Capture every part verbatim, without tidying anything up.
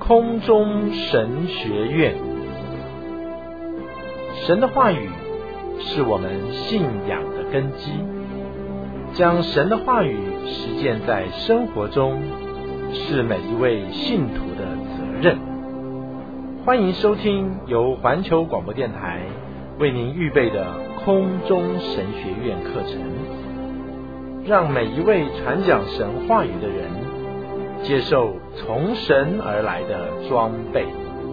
空中神学院。神的话语是我们信仰的根基，将神的话语实践在生活中，是每一位信徒的责任。欢迎收听由环球广播电台为您预备的空中神学院课程，让每一位传讲神话语的人接受从神而来的装备。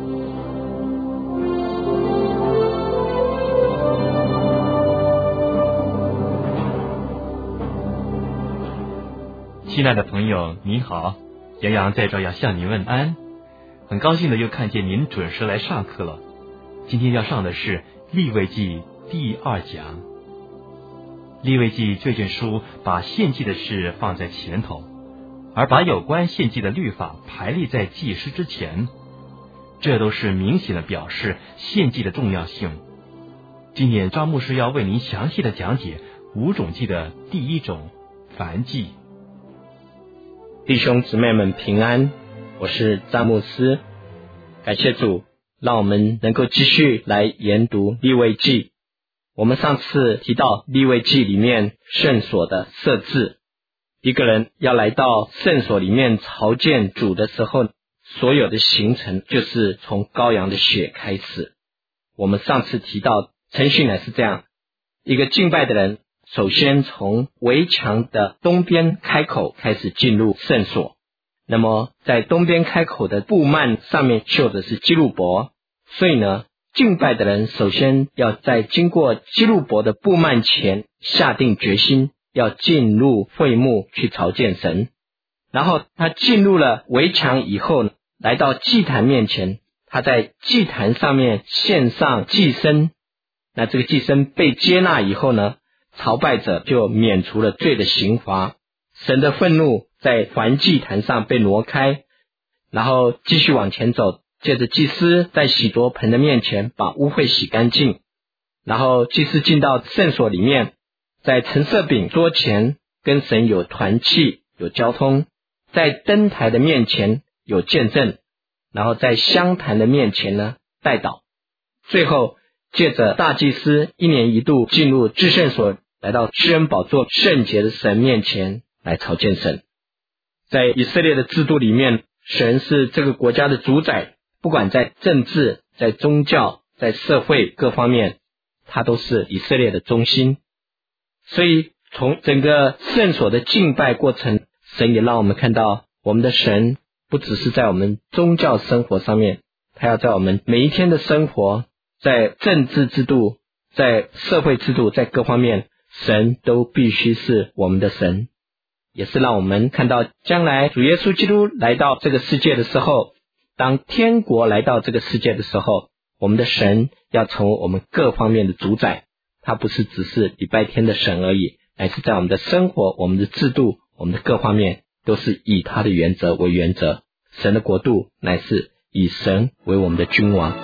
亲爱的朋友，您好，杨洋在这要向您问安。很高兴的又看见您准时来上课了。今天要上的是利未记第二讲。利未记这卷书把献祭的事放在前头，而把有关献祭的律法排列在祭司之前，这都是明显的表示献祭的重要性。今天张牧师要为您详细的讲解五种祭的第一种燔祭。 弟兄姊妹们平安，我是张牧师。感谢主，让我们能够继续来研读利未记。我们上次提到利未记里面圣所的设置，一个人要来到圣所里面朝见主的时候，所有的行程就是从羔羊的血开始。我们上次提到程序呢是这样，一个敬拜的人首先从围墙的东边开口开始进入圣所，那么在东边开口的布幔上面绣的是基路伯，所以呢敬拜的人首先要在经过基路伯的布幔前下定决心要进入会幕去朝见神。然后他进入了围墙以后，来到祭坛面前，他在祭坛上面献上祭牲。那这个祭牲被接纳以后呢，朝拜者就免除了罪的刑罚，神的愤怒在燔祭坛上被挪开。然后继续往前走，借着祭司在洗濯盆的面前把污秽洗干净，然后祭司进到圣所里面，在陈设饼桌前跟神有团契有交通，在灯台的面前有见证，然后在香坛的面前呢代祷，最后借着大祭司一年一度进入至圣所，来到施恩宝座圣洁的神面前来朝见神。在以色列的制度里面，神是这个国家的主宰，不管在政治、在宗教、在社会各方面，他都是以色列的中心。所以从整个圣所的敬拜过程，神也让我们看到我们的神不只是在我们宗教生活上面，他要在我们每一天的生活，在政治制度、在社会制度，在各方面，神都必须是我们的神。也是让我们看到将来主耶稣基督来到这个世界的时候，当天国来到这个世界的时候，我们的神要成为我们各方面的主宰，他不是只是礼拜天的神而已，乃是在我们的生活、我们的制度、我们的各方面都是以他的原则为原则。神的国度乃是以神为我们的君王。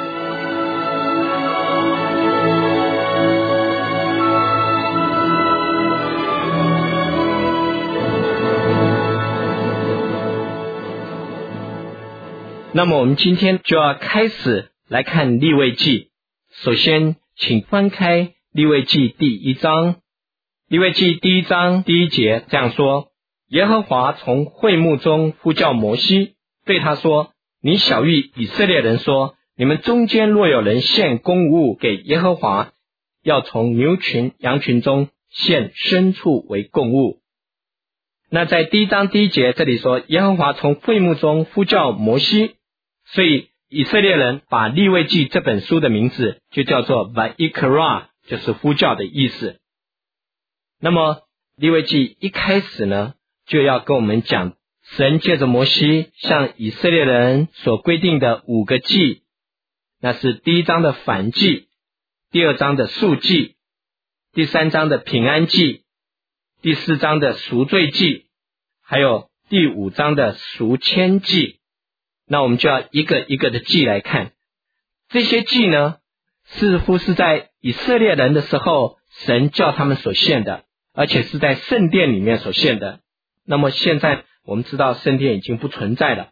那么我们今天就要开始来看利未记。首先请翻开利未记第一章。利未记第一章第一节这样说，耶和华从会幕中呼叫摩西，对他说，你晓谕以色列人说，你们中间若有人献供物给耶和华，要从牛群羊群中献牲畜为供物。那在第一章第一节这里说，耶和华从会幕中呼叫摩西，所以以色列人把利未记这本书的名字就叫做 Vayikra， 就是呼叫的意思。那么利未记一开始呢，就要跟我们讲神借着摩西向以色列人所规定的五个祭，那是第一章的燔祭，第二章的赎祭，第三章的平安祭，第四章的赎罪祭，还有第五章的赎愆祭。那我们就要一个一个的祭来看。这些祭呢，似乎是在以色列人的时候神叫他们所献的，而且是在圣殿里面所献的。那么现在我们知道圣殿已经不存在了，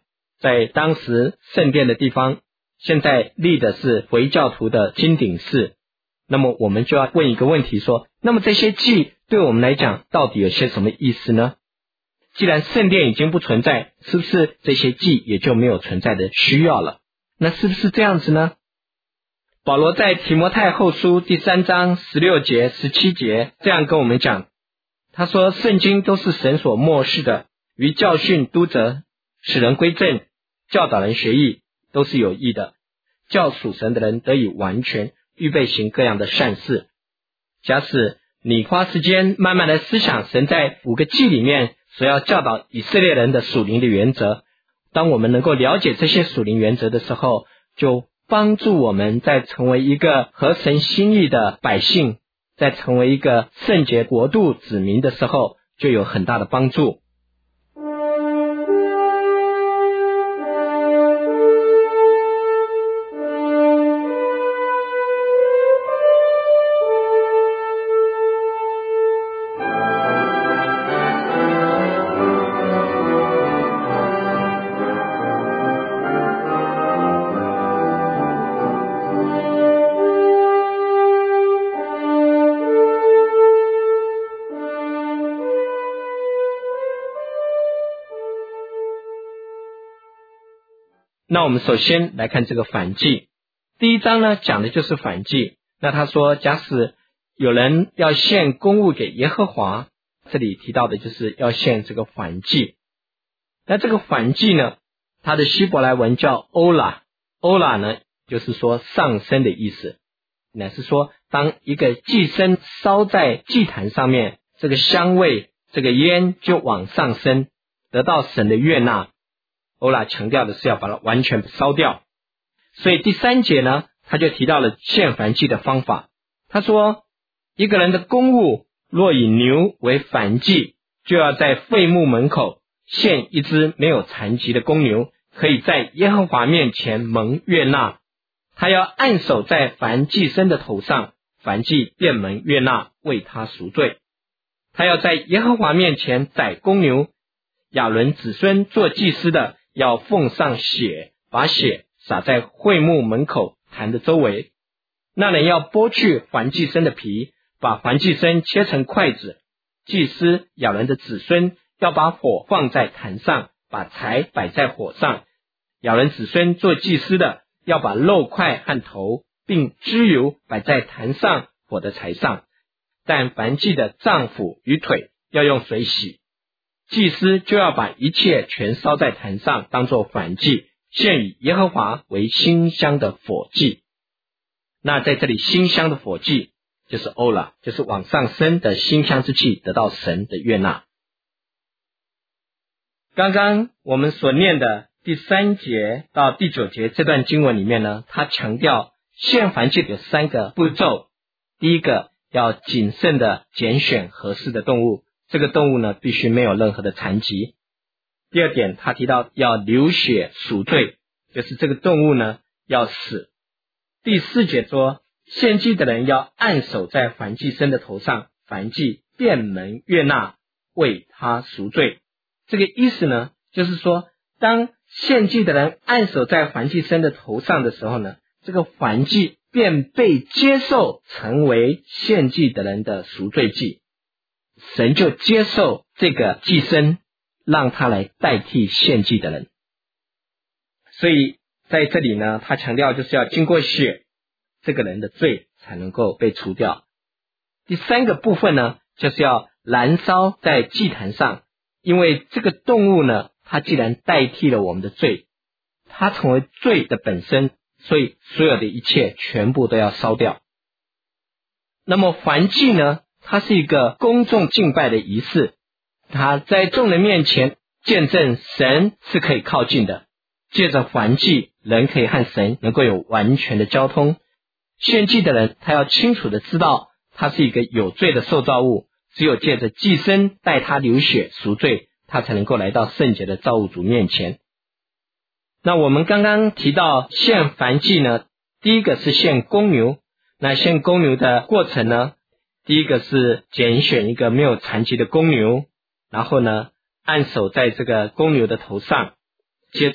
在当时圣殿的地方，现在立的是回教徒的金顶寺。那么我们就要问一个问题说，那么这些祭对我们来讲到底有些什么意思呢？既然圣殿已经不存在，是不是这些祭也就没有存在的需要了？那是不是这样子呢？保罗在提摩太后书第三章十六节十七节这样跟我们讲，他说圣经都是神所默示的，于教训、督责、使人归正、教导人学艺，都是有益的，叫属神的人得以完全，预备行各样的善事。假使你花时间慢慢的思想神在五个祭里面所要教导以色列人的属灵的原则，当我们能够了解这些属灵原则的时候，就帮助我们在成为一个合神心意的百姓，在成为一个圣洁国度子民的时候，就有很大的帮助。那我们首先来看这个反祭。第一章呢讲的就是反祭。那他说假使有人要献公物给耶和华，这里提到的就是要献这个反祭。那这个反祭呢，它的希伯来文叫欧拉，欧拉呢就是说上升的意思，乃是说当一个祭牲烧在祭坛上面，这个香味这个烟就往上升，得到神的悦纳。欧拉强调的是要把它完全烧掉。所以第三节呢，他就提到了献燔祭的方法。他说一个人的公物若以牛为燔祭，就要在会幕门口献一只没有残疾的公牛，可以在耶和华面前蒙悦纳。他要按手在燔祭牲的头上，燔祭便蒙悦纳，为他赎罪。他要在耶和华面前宰公牛，亚伦子孙做祭司的要奉上血，把血洒在会幕门口坛的周围。那人要剥去燔祭牲的皮，把燔祭牲切成筷子。祭司亚伦的子孙要把火放在坛上，把柴摆在火上。亚伦子孙做祭司的要把肉块和头并脂油摆在坛上火的柴上，但燔祭的脏腑与腿要用水洗。祭司就要把一切全烧在坛上，当作燔祭，献与耶和华为馨香的火祭。那在这里馨香的火祭就是欧拉，就是往上升的馨香之气，得到神的悦纳。刚刚我们所念的第三节到第九节这段经文里面呢，他强调献燔祭有三个步骤。第一个，要谨慎的拣选合适的动物，这个动物呢必须没有任何的残疾。第二点，他提到要流血赎罪，就是这个动物呢要死。第四节说献祭的人要按手在燔祭牲的头上，燔祭便蒙悦纳，为他赎罪。这个意思呢就是说，当献祭的人按手在燔祭牲的头上的时候呢，这个燔祭便被接受成为献祭的人的赎罪祭。神就接受这个祭牲，让他来代替献祭的人。所以在这里呢，他强调就是要经过血，这个人的罪才能够被除掉。第三个部分呢，就是要燃烧在祭坛上，因为这个动物呢，它既然代替了我们的罪，它成为罪的本身，所以所有的一切全部都要烧掉。那么燔祭呢，它是一个公众敬拜的仪式，它在众人面前见证神是可以靠近的。借着燔祭，人可以和神能够有完全的交通。献祭的人他要清楚的知道他是一个有罪的受造物，只有借着祭牲代他流血赎罪，他才能够来到圣洁的造物主面前。那我们刚刚提到献燔祭呢，第一个是献公牛。那献公牛的过程呢，第一个是拣选一个没有残疾的公牛，然后呢按手在这个公牛的头上，接着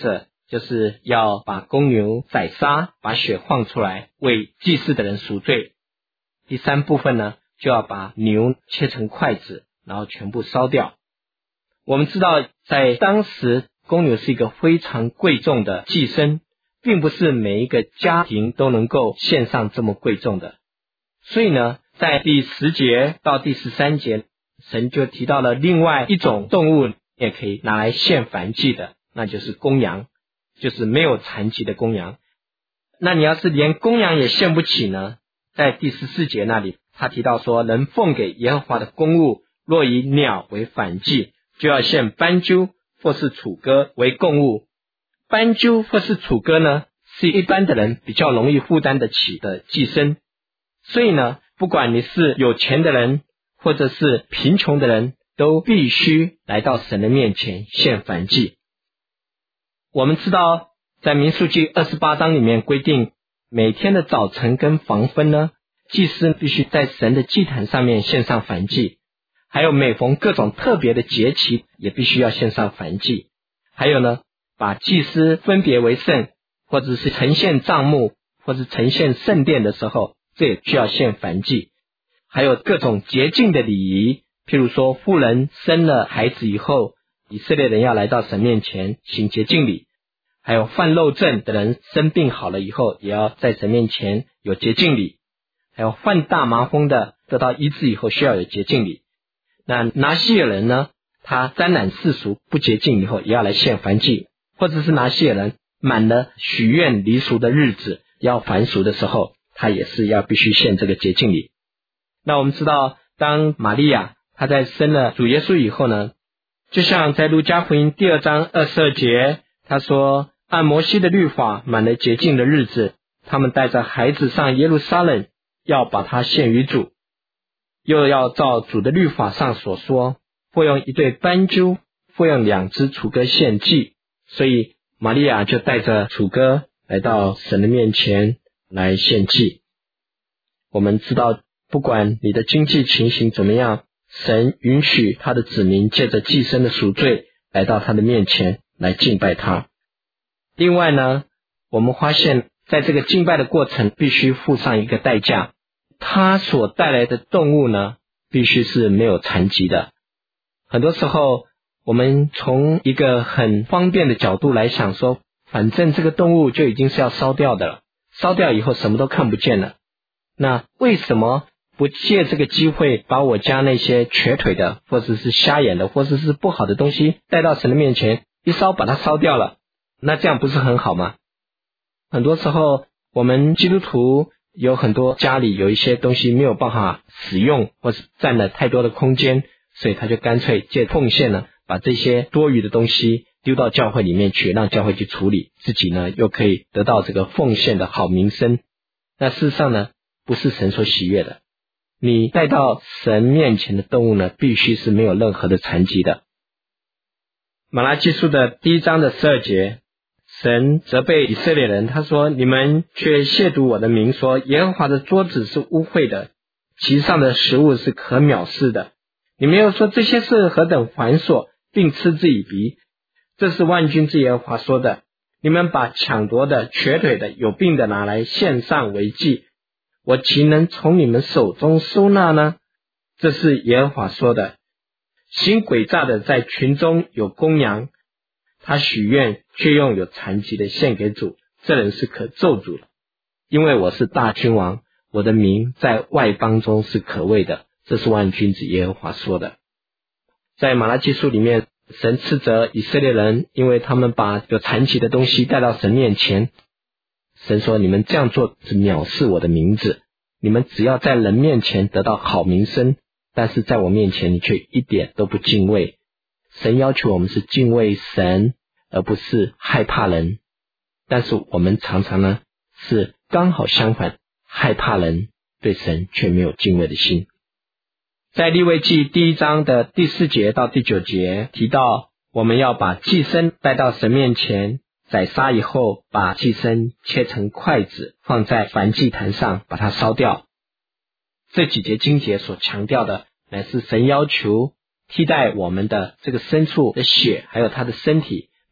就是要把公牛宰杀，把血放出来，为祭祀的人赎罪。第三部分呢，就要把牛切成块子，然后全部烧掉。我们知道在当时公牛是一个非常贵重的祭牲，并不是每一个家庭都能够献上这么贵重的。所以呢，在第十节到第十三节，神就提到了另外一种动物也可以拿来献燔祭的，那就是公羊，就是没有残疾的公羊。那你要是连公羊也献不起呢，在第十四节那里他提到说，能奉给耶和华的公物，若以鸟为燔祭，就要献斑鸠或是楚歌为供物。斑鸠或是楚歌呢，是一般的人比较容易负担得起的祭牲。所以呢，不管你是有钱的人或者是贫穷的人，都必须来到神的面前献燔祭。我们知道在民数记二十八章里面规定，每天的早晨跟黄昏呢，祭司必须在神的祭坛上面献上燔祭，还有每逢各种特别的节期也必须要献上燔祭。还有呢，把祭司分别为圣，或者是呈现帐幕，或是呈现圣殿的时候，这也需要献燔祭。还有各种洁净的礼仪，譬如说妇人生了孩子以后，以色列人要来到神面前行洁净礼。还有犯漏症的人生病好了以后，也要在神面前有洁净礼。还有患大麻风的得到医治以后，需要有洁净礼。那拿西尔人呢，他沾染世俗不洁净以后，也要来献燔祭。或者是拿西尔人满了许愿离俗的日子，要还俗的时候，他也是要必须献这个洁净礼。那我们知道，当玛利亚她在生了主耶稣以后呢，就像在路加福音第二章二十二节，他说，按摩西的律法满了洁净的日子，他们带着孩子上耶路撒冷，要把他献于主，又要照主的律法上所说，或用一对斑鸠，或用两只雏鸽献祭。所以玛利亚就带着雏鸽来到神的面前来献祭。我们知道，不管你的经济情形怎么样，神允许他的子民借着祭牲的赎罪来到他的面前来敬拜他。另外呢，我们发现在这个敬拜的过程必须付上一个代价，他所带来的动物呢，必须是没有残疾的。很多时候我们从一个很方便的角度来想说，反正这个动物就已经是要烧掉的了，烧掉以后什么都看不见了，那为什么不借这个机会把我家那些瘸腿的或者是瞎眼的或者是不好的东西带到神的面前，一烧把它烧掉了，那这样不是很好吗？很多时候我们基督徒有很多家里有一些东西没有办法使用，或是占了太多的空间，所以他就干脆借奉献呢，把这些多余的东西丢到教会里面去，让教会去处理，自己呢又可以得到这个奉献的好名声。那事实上呢，不是神所喜悦的。你带到神面前的动物呢，必须是没有任何的残疾的。马拉基书的第一章的十二节，神责备以色列人，他说，你们却亵渎我的名，说耶和华的桌子是污秽的，其上的食物是可藐视的。你们又说这些事何等繁琐，并嗤之以鼻。这是万军之耶和华说的。你们把抢夺的、瘸腿的、有病的拿来献上为祭，我岂能从你们手中收纳呢？这是耶和华说的。行诡诈的在群中有公羊，他许愿却用有残疾的献给主，这人是可咒诅的。因为我是大君王，我的名在外邦中是可畏的。这是万军之耶和华说的。在马拉基书里面，神斥责以色列人，因为他们把有残疾的东西带到神面前。神说，你们这样做是藐视我的名字，你们只要在人面前得到好名声，但是在我面前你却一点都不敬畏。神要求我们是敬畏神，而不是害怕人。但是我们常常呢是刚好相反，害怕人，对神却没有敬畏的心。在利未记第一章的第四节到第九节提到，我们要把祭牲带到神面前，宰杀以后把祭牲切成块子，放在燔祭坛上把它烧掉。这几节经节所强调的乃是神要求替代我们的这个牲畜的血还有他的身体，必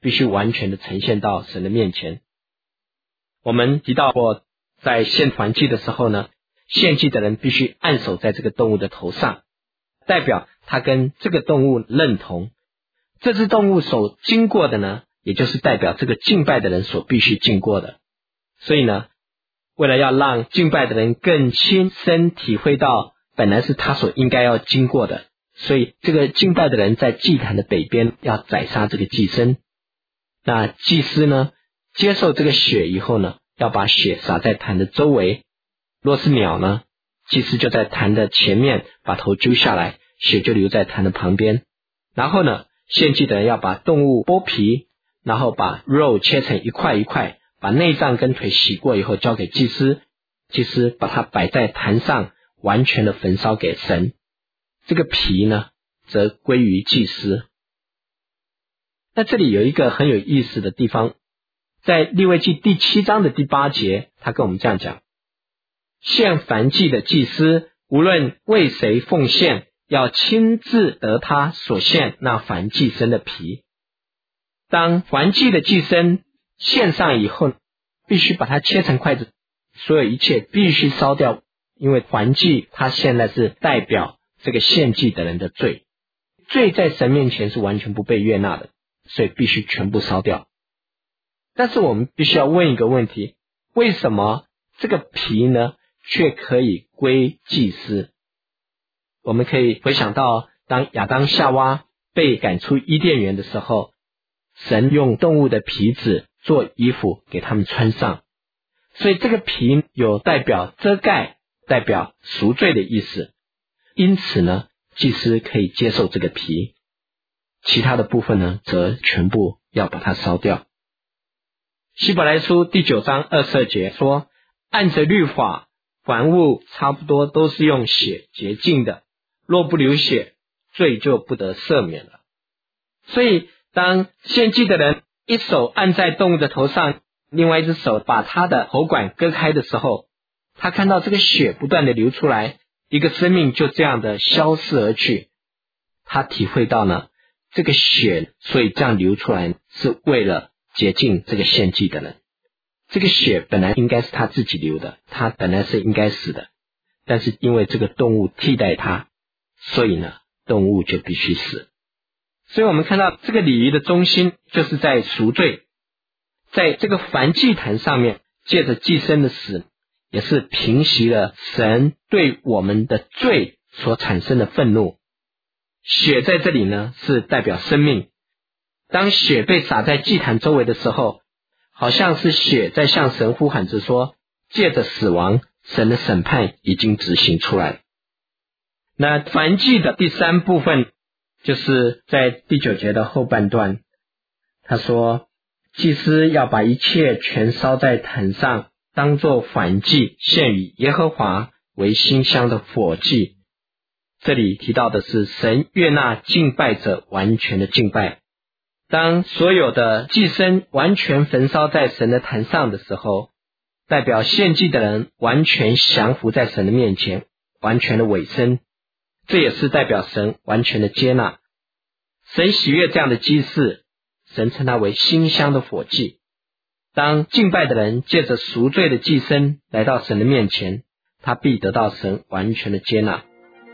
必须完全的呈现到神的面前。我们提到过，在献燔祭的时候呢，献祭的人必须按手在这个动物的头上，代表他跟这个动物认同。这只动物所经过的呢，也就是代表这个敬拜的人所必须经过的。所以呢，为了要让敬拜的人更亲身体会到本来是他所应该要经过的，所以这个敬拜的人在祭坛的北边要宰杀这个祭牲。那祭司呢，接受这个血以后呢，要把血洒在坛的周围。若是鸟呢，祭司就在坛的前面把头揪下来，血就留在坛的旁边。然后呢，献祭的人要把动物剥皮，然后把肉切成一块一块，把内脏跟腿洗过以后交给祭司，祭司把它摆在坛上，完全的焚烧给神。这个皮呢，则归于祭司。那这里有一个很有意思的地方，在利未记第七章的第八节，他跟我们这样讲：献燔祭的祭司，无论为谁奉献，要亲自得他所献那燔祭牲的皮。当燔祭的祭牲献上以后，必须把它切成筷子，所有一切必须烧掉，因为燔祭它现在是代表这个献祭的人的罪，罪在神面前是完全不被悦纳的，所以必须全部烧掉。但是我们必须要问一个问题，为什么这个皮呢却可以归祭司？我们可以回想到当亚当夏娃被赶出伊甸园的时候，神用动物的皮子做衣服给他们穿上，所以这个皮有代表遮盖、代表赎罪的意思。因此呢，祭司可以接受这个皮，其他的部分呢，则全部要把它烧掉。希伯来书第九章二十二节说，按着律法，凡物差不多都是用血洁净的，若不流血，罪就不得赦免了。所以当献祭的人一手按在动物的头上，另外一只手把他的喉管割开的时候，他看到这个血不断的流出来，一个生命就这样的消逝而去。他体会到呢，这个血所以这样流出来是为了洁净这个献祭的人。这个血本来应该是他自己流的，他本来是应该死的，但是因为这个动物替代他，所以呢，动物就必须死。所以我们看到这个礼仪的中心就是在赎罪，在这个燔祭坛上面，借着祭牲的死，也是平息了神对我们的罪所产生的愤怒。血在这里呢，是代表生命。当血被洒在祭坛周围的时候，好像是血在向神呼喊着说，借着死亡，神的审判已经执行出来。那燔祭的第三部分，就是在第九节的后半段，他说，祭司要把一切全烧在坛上，当作燔祭，献与耶和华为馨香的火祭。这里提到的是神悦纳敬拜者完全的敬拜。当所有的祭牲完全焚烧在神的坛上的时候，代表献祭的人完全降服在神的面前，完全的委身，这也是代表神完全的接纳。神喜悦这样的祭祀，神称它为馨香的火祭。当敬拜的人借着赎罪的祭牲来到神的面前，他必得到神完全的接纳。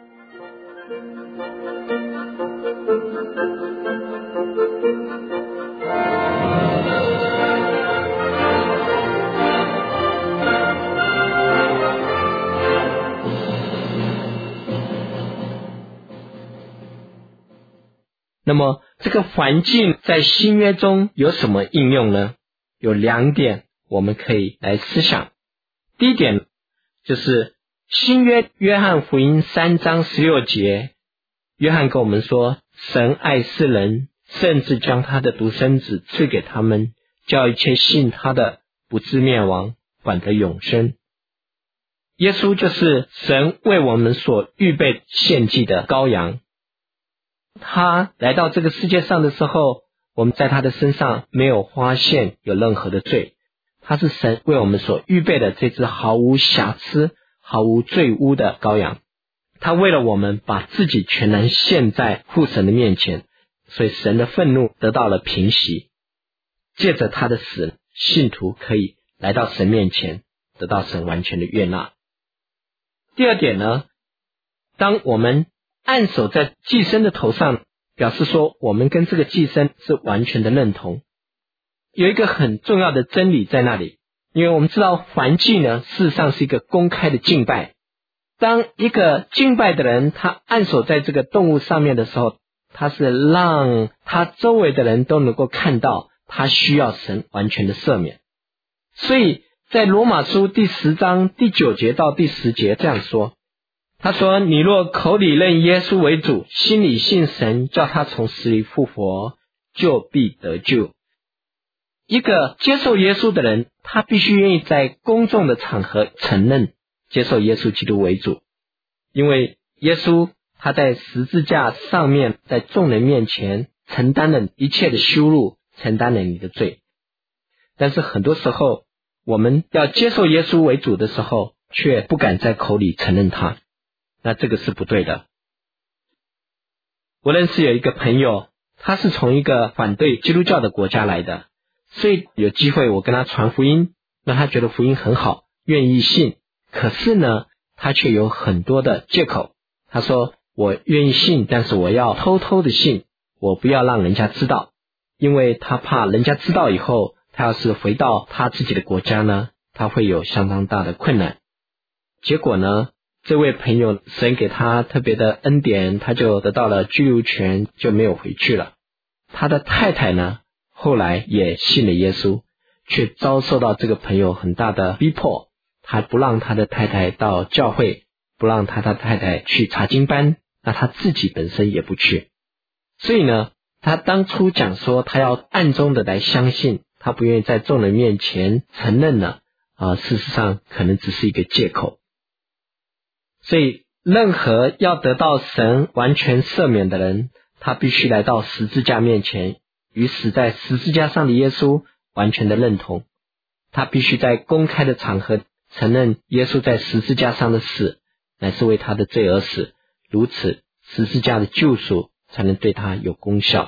那么这个燔祭在新约中有什么应用呢？有两点我们可以来思想。第一点就是新约约翰福音三章十六节，约翰跟我们说，神爱世人，甚至将他的独生子赐给他们，叫一切信他的不至灭亡，反得永生。耶稣就是神为我们所预备献祭的羔羊。他来到这个世界上的时候，我们在他的身上没有发现有任何的罪，他是神为我们所预备的这只毫无瑕疵、毫无罪污的羔羊。他为了我们把自己全然献在父神的面前，所以神的愤怒得到了平息。 借着他的死，信徒可以来到神面前，得到神完全的悦纳。第二点呢，当我们按手在祭牲的头上，表示说我们跟这个祭牲是完全的认同。有一个很重要的真理在那里，因为我们知道燔祭呢，事实上是一个公开的敬拜。当一个敬拜的人他按手在这个动物上面的时候，他是让他周围的人都能够看到他需要神完全的赦免。所以在罗马书第十章第九节到第十节这样说，他说，你若口里认耶稣为主，心里信神叫他从死里复活，就必得救。一个接受耶稣的人，他必须愿意在公众的场合承认接受耶稣基督为主，因为耶稣他在十字架上面，在众人面前承担了一切的羞辱，承担了你的罪。但是很多时候我们要接受耶稣为主的时候，却不敢在口里承认他，那这个是不对的。我认识有一个朋友，他是从一个反对基督教的国家来的，所以有机会我跟他传福音，那他觉得福音很好，愿意信。可是呢，他却有很多的借口。他说，我愿意信，但是我要偷偷的信，我不要让人家知道，因为他怕人家知道以后，他要是回到他自己的国家呢，他会有相当大的困难。结果呢，这位朋友神给他特别的恩典，他就得到了居留权，就没有回去了。他的太太呢，后来也信了耶稣，却遭受到这个朋友很大的逼迫，他不让他的太太到教会，不让他的太太去查经班，那他自己本身也不去。所以呢，他当初讲说他要暗中的来相信，他不愿意在众人面前承认呢，啊，事实上可能只是一个借口。所以任何要得到神完全赦免的人，他必须来到十字架面前，与死在十字架上的耶稣完全的认同。他必须在公开的场合承认耶稣在十字架上的死乃是为他的罪而死，如此十字架的救赎才能对他有功效。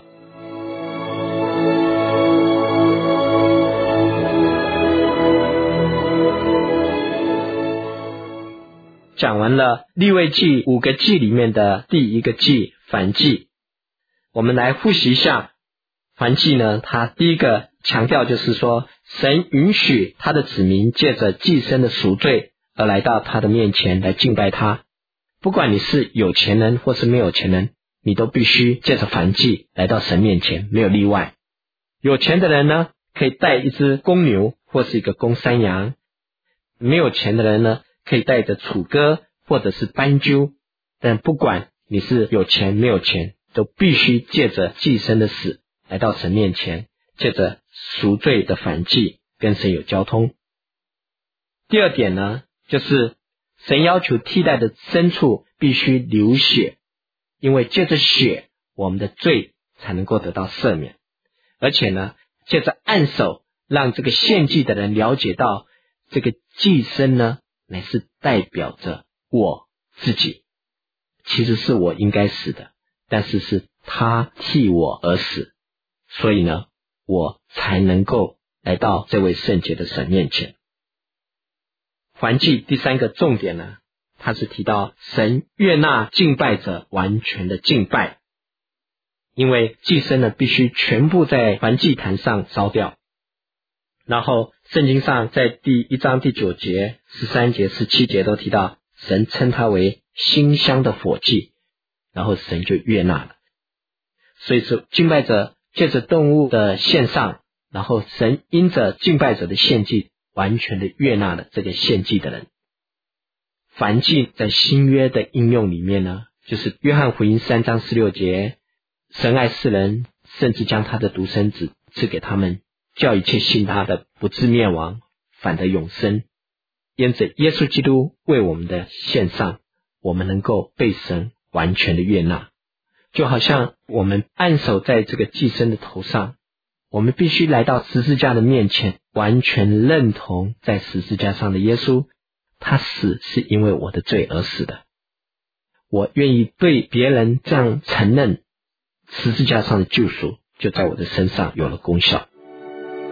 讲完了利未记五个祭里面的第一个祭，燔祭。我们来复习一下燔祭呢，它第一个强调就是说，神允许他的子民借着祭牲的赎罪而来到他的面前来敬拜他。不管你是有钱人或是没有钱人，你都必须借着燔祭来到神面前，没有例外。有钱的人呢，可以带一只公牛或是一个公山羊；没有钱的人呢，可以带着楚歌或者是斑鸠。但不管你是有钱没有钱，都必须借着祭牲的死来到神面前，借着赎罪的燔祭跟神有交通。第二点呢，就是神要求替代的牲畜必须流血，因为借着血我们的罪才能够得到赦免。而且呢，借着按手让这个献祭的人了解到，这个祭牲呢乃是代表着我自己，其实是我应该死的，但是是他替我而死，所以呢，我才能够来到这位圣洁的神面前。燔祭第三个重点呢，它是提到神悦纳敬拜者完全的敬拜，因为祭牲呢必须全部在燔祭坛上烧掉。然后圣经上在第一章第九节、十三节、十七节都提到，神称它为馨香的火祭，然后神就悦纳了。所以说敬拜者借着动物的献上，然后神因着敬拜者的献祭完全的悦纳了这个献祭的人。燔祭在新约的应用里面呢，就是约翰福音三章十六节，神爱世人，甚至将他的独生子赐给他们，叫一切信他的不至灭亡，反得永生。因着耶稣基督为我们的献上，我们能够被神完全的悦纳。就好像我们按手在这个祭牲的头上，我们必须来到十字架的面前，完全认同在十字架上的耶稣，他死是因为我的罪而死的。我愿意对别人这样承认，十字架上的救赎就在我的身上有了功效。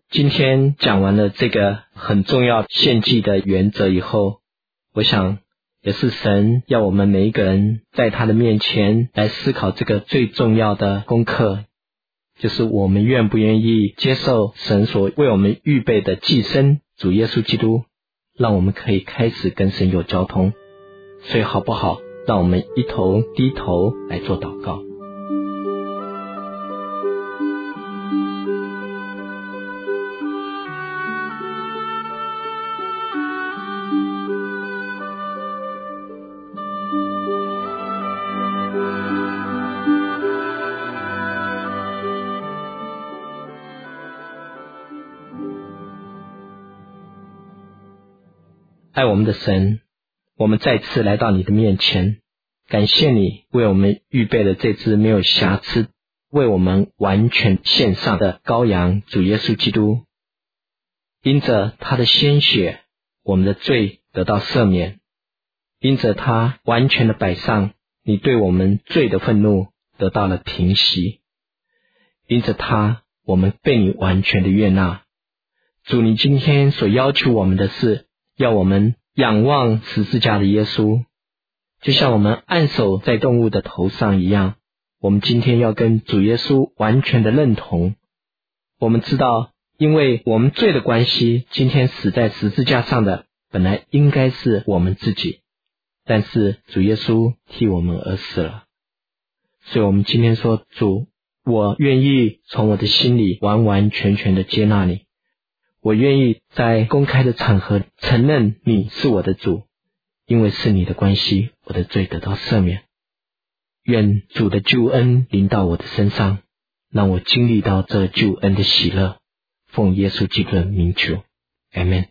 今天讲完了这个很重要献祭的原则以后，我想也是神要我们每一个人在他的面前来思考这个最重要的功课，就是我们愿不愿意接受神所为我们预备的祭牲主耶稣基督，让我们可以开始跟神有交通。所以好不好，让我们一同低头来做祷告。爱我们的神，我们再次来到你的面前，感谢你为我们预备了这只没有瑕疵，为我们完全献上的羔羊主耶稣基督。因着他的鲜血，我们的罪得到赦免，因着他完全的摆上，你对我们罪的愤怒得到了平息，因着他我们被你完全的悦纳。主，你今天所要求我们的是要我们仰望十字架的耶稣，就像我们按手在动物的头上一样，我们今天要跟主耶稣完全的认同。我们知道，因为我们罪的关系，今天死在十字架上的本来应该是我们自己，但是主耶稣替我们而死了。所以我们今天说，主，我愿意从我的心里完完全全的接纳你，我愿意在公开的场合承认你是我的主，因为是你的关系，我的罪得到赦免。愿主的救恩临到我的身上，让我经历到这救恩的喜乐。奉耶稣基督的名求，阿们。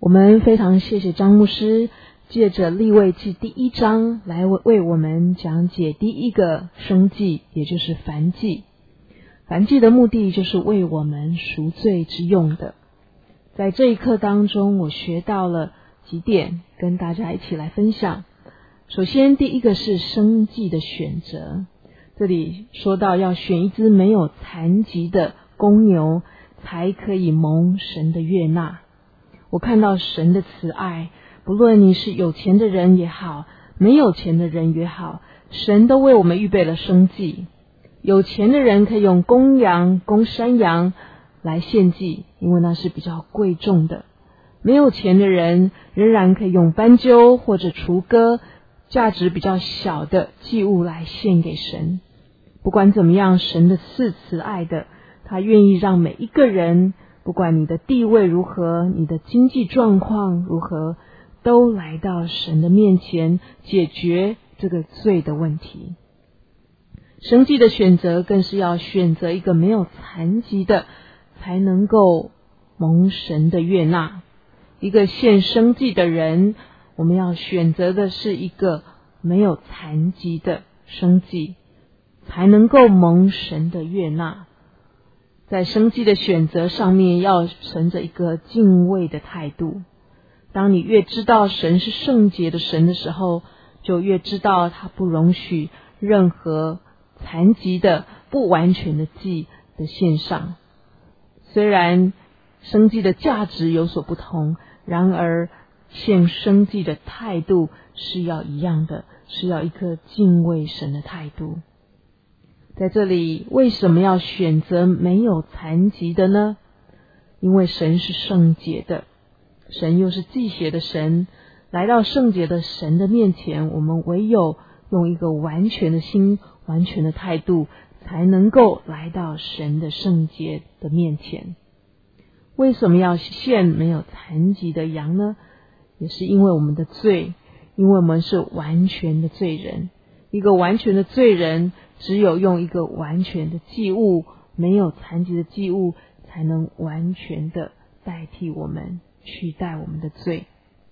我们非常谢谢张牧师借着利未记第一章来为我们讲解第一个生祭，也就是燔祭。燔祭的目的就是为我们赎罪之用的。在这一课当中，我学到了几点，跟大家一起来分享。首先，第一个是生祭的选择。这里说到要选一只没有残疾的公牛，才可以蒙神的悦纳。我看到神的慈爱，不论你是有钱的人也好，没有钱的人也好，神都为我们预备了生祭。有钱的人可以用公羊、公山羊来献祭，因为那是比较贵重的。没有钱的人仍然可以用斑鸠或者雏鸽，价值比较小的祭物来献给神。不管怎么样，神的是慈爱的，他愿意让每一个人，不管你的地位如何，你的经济状况如何，都来到神的面前，解决这个罪的问题。生祭的选择更是要选择一个没有残疾的，才能够蒙神的悦纳。一个献生祭的人，我们要选择的是一个没有残疾的生祭，才能够蒙神的悦纳。在生祭的选择上面，要存着一个敬畏的态度。当你越知道神是圣洁的神的时候，就越知道他不容许任何残疾的不完全的祭的献上。虽然生祭的价值有所不同，然而献生祭的态度是要一样的，是要一颗敬畏神的态度。在这里，为什么要选择没有残疾的呢？因为神是圣洁的，神又是祭邪的神。来到圣洁的神的面前，我们唯有用一个完全的心、完全的态度，才能够来到神的圣洁的面前。为什么要献没有残疾的羊呢？也是因为我们的罪，因为我们是完全的罪人。一个完全的罪人，只有用一个完全的祭物，没有残疾的祭物，才能完全的代替我们，取代我们的罪。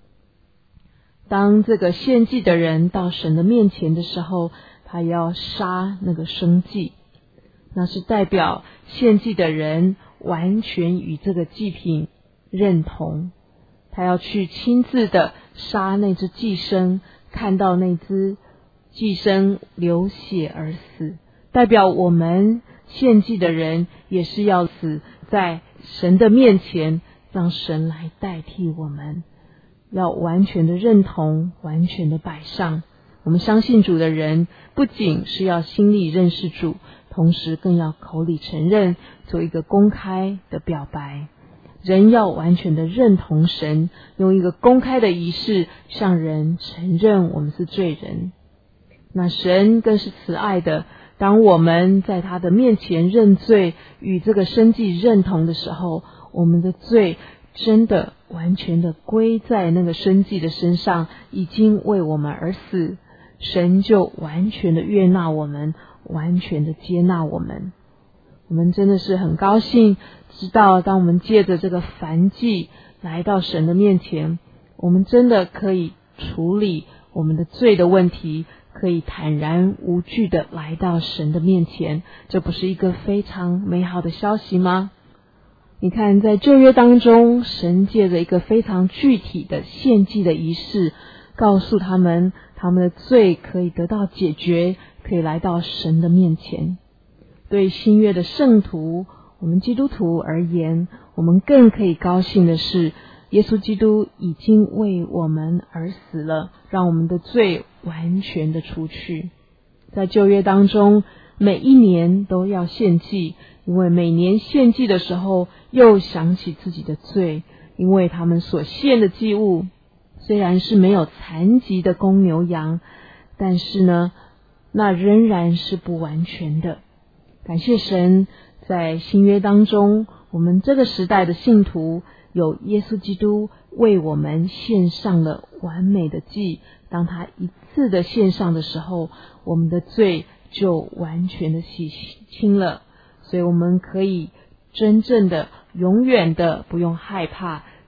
当这个献祭的人到神的面前的时候，他要杀那个生祭，那是代表献祭的人完全与这个祭品认同。他要去亲自的杀那只祭牲，看到那只祭牲流血而死，代表我们献祭的人也是要死在神的面前，让神来代替我们，要完全的认同，完全的摆上。我们相信主的人，不仅是要心里认识主，同时更要口里承认，做一个公开的表白。人要完全的认同神，用一个公开的仪式向人承认我们是罪人。那神更是慈爱的，当我们在他的面前认罪，与这个生祭认同的时候，我们的罪真的完全的归在那个生祭的身上，已经为我们而死，神就完全的悦纳我们，完全的接纳我们。我们真的是很高兴知道，当我们借着这个燔祭来到神的面前，我们真的可以处理我们的罪的问题，可以坦然无惧的来到神的面前。这不是一个非常美好的消息吗？你看，在旧约当中，神借着一个非常具体的献祭的仪式，告诉他们他们的罪可以得到解决，可以来到神的面前。对新约的圣徒，我们基督徒而言，我们更可以高兴的是，耶稣基督已经为我们而死了，让我们的罪完全的除去。在旧约当中，每一年都要献祭，因为每年献祭的时候又想起自己的罪，因为他们所献的祭物虽然是没有残疾的公牛羊，但是呢，那仍然是不完全的。感谢神，在新约当中，我们这个时代的信徒有耶稣基督为我们献上了完美的祭，当他一次的献上的时候，我们的罪就完全的洗清了，所以我们可以真正的永远的不用害怕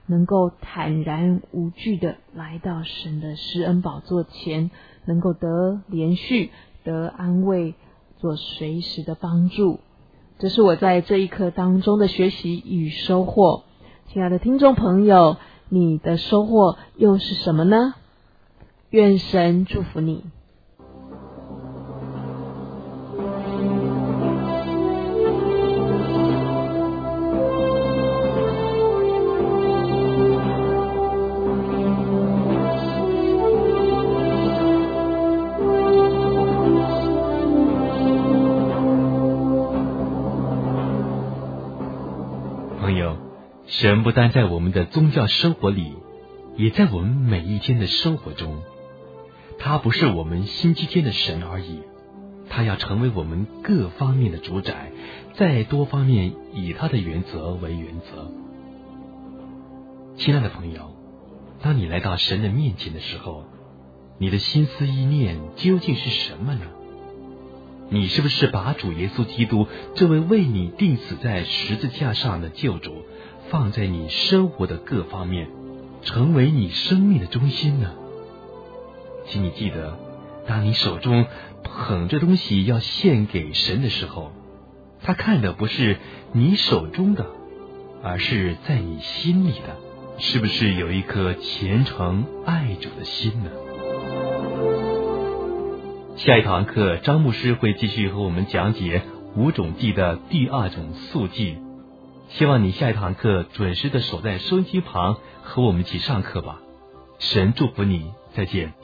能够坦然无惧的来到神的施恩宝座前，能够得连续、得安慰，做随时的帮助。这是我在这一课当中的学习与收获。亲爱的听众朋友，你的收获又是什么呢？愿神祝福你。 神不单在我们的宗教生活里，也在我们每一天的生活中。他不是我们星期天的神而已，他要成为我们各方面的主宰，在多方面以他的原则为原则。亲爱的朋友，当你来到神的面前的时候，你的心思意念究竟是什么呢？你是不是把主耶稣基督这位为你钉死在十字架上的救主放在你生活的各方面，成为你生命的中心呢？请你记得，当你手中捧着东西要献给神的时候，他看的不是你手中的，而是在你心里的，是不是有一颗虔诚爱主的心呢？下一堂课，张牧师会继续和我们讲解五种祭的第二种素祭。希望你下一堂课准时的守在收音机旁，和我们一起上课吧。神祝福你，再见。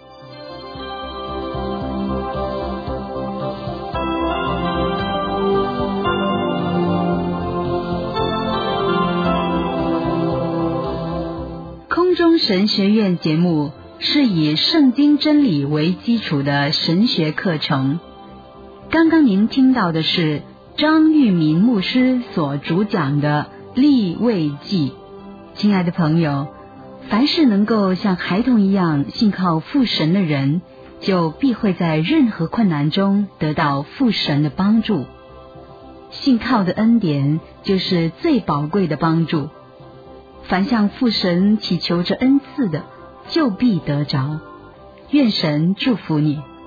空中神学院节目是以圣经真理为基础的神学课程。刚刚您听到的是张玉民牧师所主讲的利未记。亲爱的朋友，凡是能够像孩童一样信靠父神的人，就必会在任何困难中得到父神的帮助。信靠的恩典就是最宝贵的帮助。凡向父神祈求着恩赐的，就必得着。愿神祝福你。